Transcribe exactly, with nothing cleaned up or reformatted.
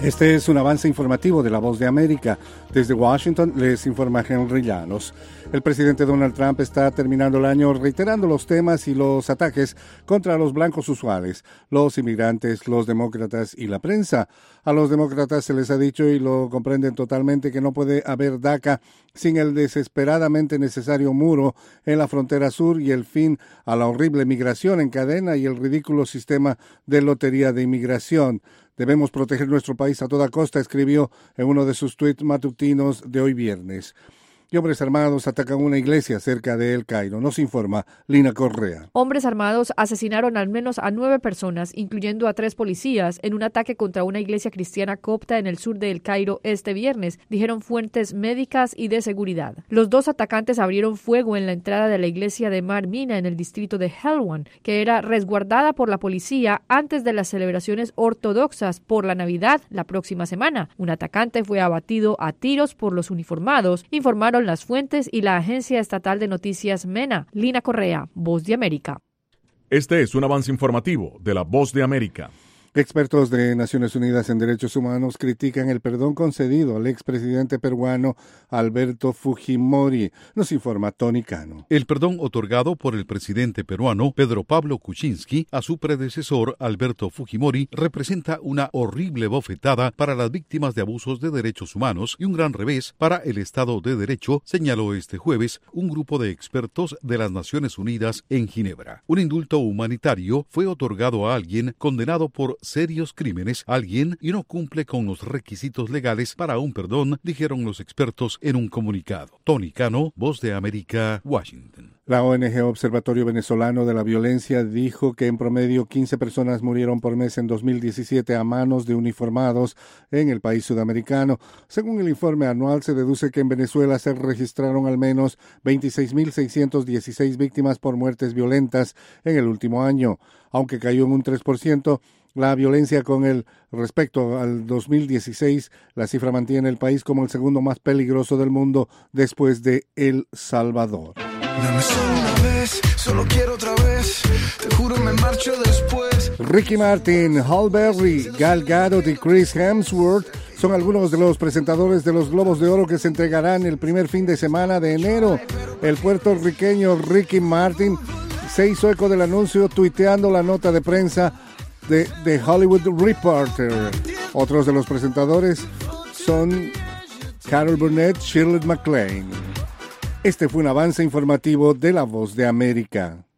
Este es un avance informativo de La Voz de América. Desde Washington les informa Henry Llanos. El presidente Donald Trump está terminando el año reiterando los temas y los ataques contra los blancos usuales, los inmigrantes, los demócratas y la prensa. A los demócratas se les ha dicho, y lo comprenden totalmente, que no puede haber DACA sin el desesperadamente necesario muro en la frontera sur y el fin a la horrible migración en cadena y el ridículo sistema de lotería de inmigración. Debemos proteger nuestro país a toda costa, escribió en uno de sus tuits matutinos de hoy viernes. Y hombres armados atacan una iglesia cerca de El Cairo. Nos informa Lina Correa. Hombres armados asesinaron al menos a nueve personas, incluyendo a tres policías, en un ataque contra una iglesia cristiana copta en el sur de El Cairo este viernes, dijeron fuentes médicas y de seguridad. Los dos atacantes abrieron fuego en la entrada de la iglesia de Mar Mina en el distrito de Helwan, que era resguardada por la policía antes de las celebraciones ortodoxas por la Navidad la próxima semana. Un atacante fue abatido a tiros por los uniformados, informaron las fuentes y la agencia estatal de noticias MENA. Lina Correa, Voz de América. Este es un avance informativo de La Voz de América. Expertos de Naciones Unidas en Derechos Humanos critican el perdón concedido al expresidente peruano Alberto Fujimori. Nos informa Tony Cano. El perdón otorgado por el presidente peruano Pedro Pablo Kuczynski a su predecesor Alberto Fujimori representa una horrible bofetada para las víctimas de abusos de derechos humanos y un gran revés para el Estado de Derecho, señaló este jueves un grupo de expertos de las Naciones Unidas en Ginebra. Un indulto humanitario fue otorgado a alguien condenado por serios crímenes, alguien y no cumple con los requisitos legales para un perdón, dijeron los expertos en un comunicado. Tony Cano, Voz de América, Washington. La O N G Observatorio Venezolano de la Violencia dijo que en promedio quince personas murieron por mes en dos mil diecisiete a manos de uniformados en el país sudamericano. Según el informe anual, se deduce que en Venezuela se registraron al menos veintiséis mil seiscientas dieciséis víctimas por muertes violentas en el último año. Aunque cayó en un tres por ciento, la violencia con el respecto al dos mil dieciséis, la cifra mantiene el país como el segundo más peligroso del mundo después de El Salvador. Dame solo una vez, solo quiero otra vez, te juro me marcho después. Ricky Martin, Halle Berry, Gal Gadot y Chris Hemsworth son algunos de los presentadores de los Globos de Oro que se entregarán el primer fin de semana de enero. El puertorriqueño Ricky Martin se hizo eco del anuncio tuiteando la nota de prensa de The Hollywood Reporter. Otros de los presentadores son Carol Burnett, Shirley MacLaine. Este fue un avance informativo de La Voz de América.